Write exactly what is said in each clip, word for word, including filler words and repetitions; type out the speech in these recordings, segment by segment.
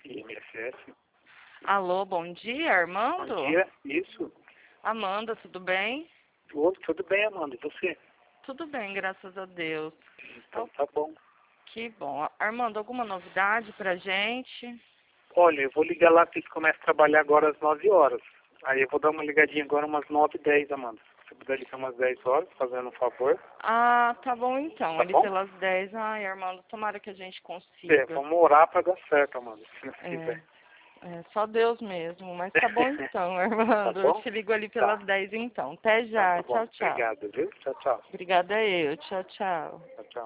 I N S S. Alô, bom dia, Armando? Bom dia, isso. Amanda, tudo bem? Tudo, tudo bem, Amanda, e você? Tudo bem, graças a Deus. Então tá bom. Que bom. Armando, alguma novidade pra gente? Olha, eu vou ligar lá que eles começam a trabalhar agora às nove horas. Aí eu vou dar uma ligadinha agora umas nove e dez, Amanda. Se você puder ligar umas dez horas, fazendo um favor. Ah, tá bom então. Tá Ali bom? pelas dez. Ai, Armando, tomara que a gente É, consiga. vamos orar pra dar certo, Amanda, se Deus É, quiser. é, só Deus mesmo. Mas tá bom então, Tá Armando. Eu bom? te ligo ali Tá. pelas dez então. Até Então já. tá bom. Tchau, tchau. Obrigado, viu? Tchau, tchau. Obrigada eu. Tchau, tchau. Tchau, tchau.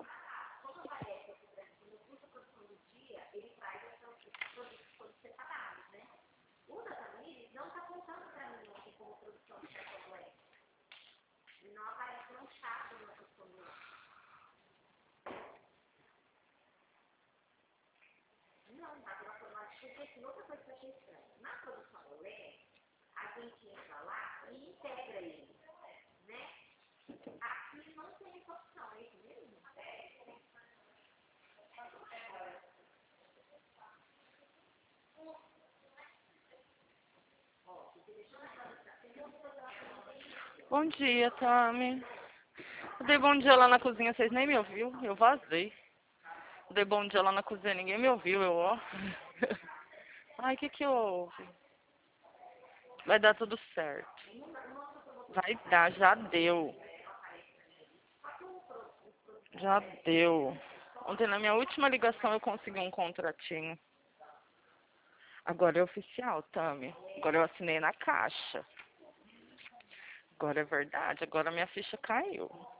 Bom dia, Tami. Eu dei bom dia lá na cozinha, vocês nem me ouviu. Eu vazei. Eu dei bom dia lá na cozinha, ninguém me ouviu, eu ó. Ai, o que que houve? Vai dar tudo certo. Vai dar, já deu. Já deu. Ontem na minha última ligação eu consegui um contratinho. Agora é oficial, Tami. Agora eu assinei na caixa. Agora é verdade, agora minha ficha caiu.